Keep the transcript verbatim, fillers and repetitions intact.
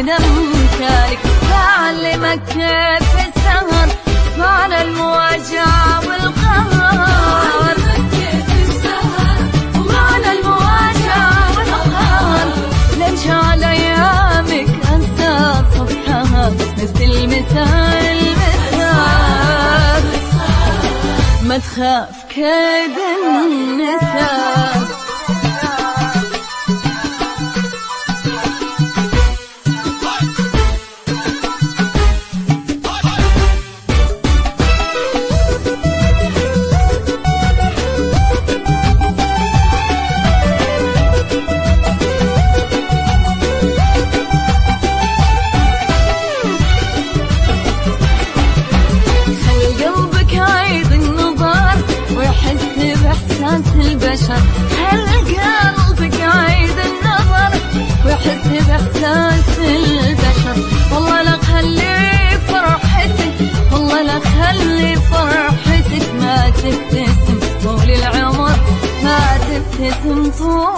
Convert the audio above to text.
أنا مكانك، بعلمك كيف السهر معنى المواجهة والقهر، معنى المواجهة والقهر، لنجعل أيامك أنسى صبحها مثل مساء المساء، ما تخاف كيد النساء. البشر هالقلبك عيد النظر ويحس بإحساس البشر، والله لا خلي فرحتك، والله لا خلي فرحتك ما تبتسم طول العمر، ما تبتسم طول